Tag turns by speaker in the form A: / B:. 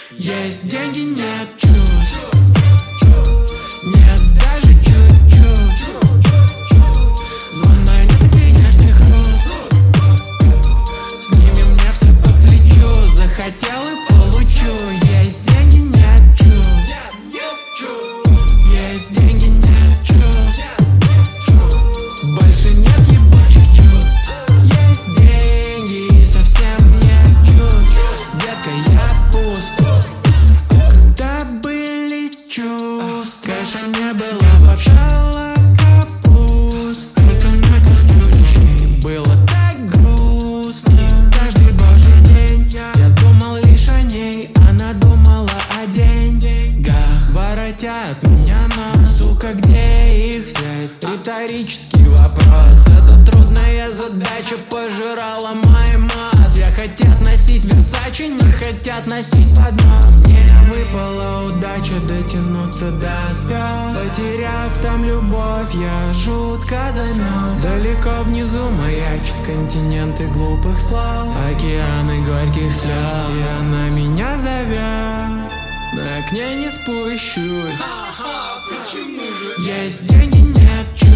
A: Есть деньги, нет чувств. Нет даже чуть-чуть. Звон монет и нежный хруст. С ними мне все по плечу. Захотел и получу. Есть деньги, нет чувств. Есть деньги, нет чувств. Больше нет ебучих чувств. Есть деньги и совсем нет чувств. Детка, я пуст. Когда были чувств, каша не была вообще капуст. Только на кастрюле было так грустно. Каждый божий день я думал лишь о ней. Она думала о деньгах. Воротят меня, но, сука, где их взять? Риторический вопрос. Эта трудная задача пожирала мои мозги. Все хотят носить Версачи, не хотят носить поднос. Мне выпала удача дотянуться до звезд. Потеряв там любовь, я жутко замёрз. Далеко внизу маячат континенты глупых слов, океаны горьких слез. И она меня зовет, но я к ней не спущусь. Есть деньги, нет чувств.